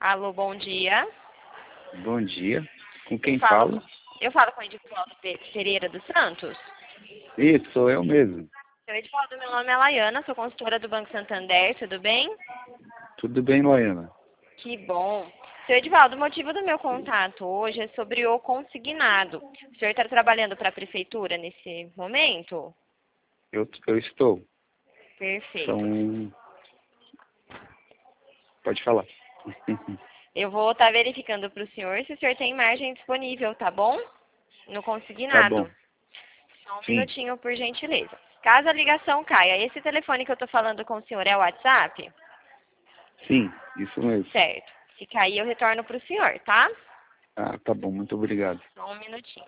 Alô, bom dia. Bom dia. Com quem Falo, falo? eu falo com o Edivaldo Pereira dos Santos. Isso, sou eu mesmo. Seu Edivaldo, meu nome é Laiana, sou consultora do Banco Santander, tudo bem? Tudo bem, Loiana? Que bom. Seu Edivaldo, o motivo do meu contato hoje é sobre o consignado. O senhor está trabalhando para a prefeitura nesse momento? Eu estou. Perfeito. São... Pode falar. Eu vou estar verificando para o senhor se o senhor tem margem disponível, tá bom? No Tá bom. consignado. Só um Sim, minutinho, por gentileza. Caso a ligação caia, esse telefone que eu estou falando com o senhor é o WhatsApp? sim, isso mesmo. Certo. Se cair, eu retorno para o senhor, tá? Ah, tá bom, muito obrigado. Só um minutinho.